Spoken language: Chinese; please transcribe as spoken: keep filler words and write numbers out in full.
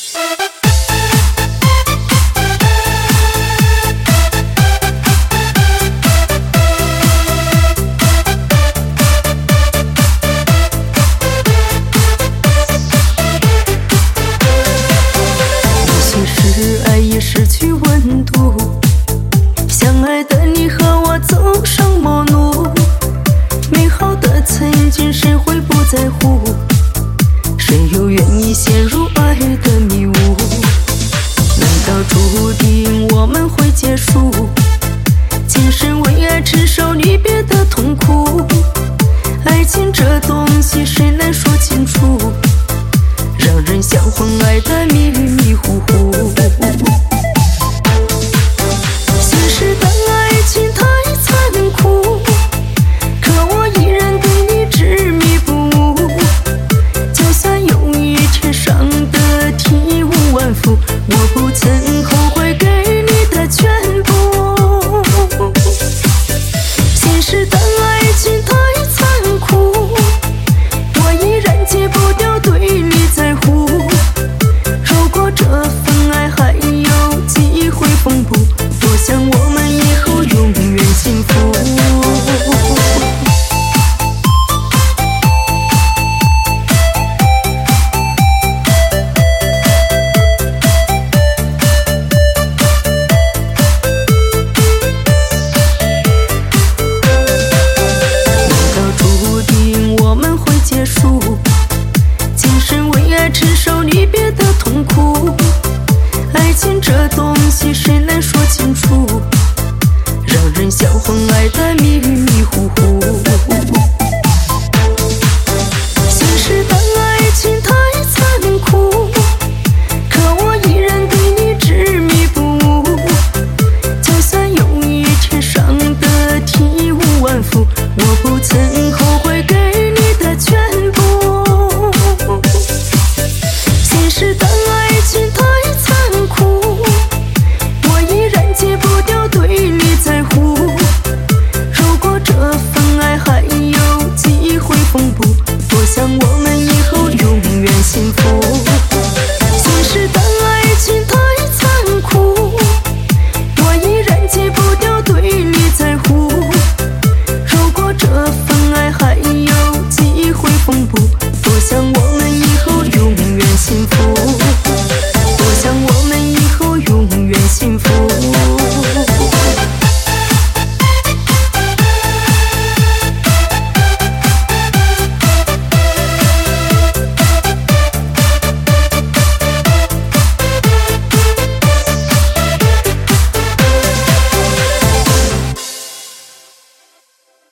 失去温度，相爱的你和我走上陌路，美好的曾经谁会不在乎？谁又愿意陷入爱的迷雾？难道注定我们会结束？今生为爱承受离别的痛苦，爱情这东西谁能说清楚？让人销魂爱得迷迷糊糊。我不曾后悔给你的全部，现实的爱情太残酷，我依然戒不掉对你在乎。如果这份爱还有机会缝补，多想我们以后永远幸福。结束，今生为爱承受离别的痛苦，爱情这东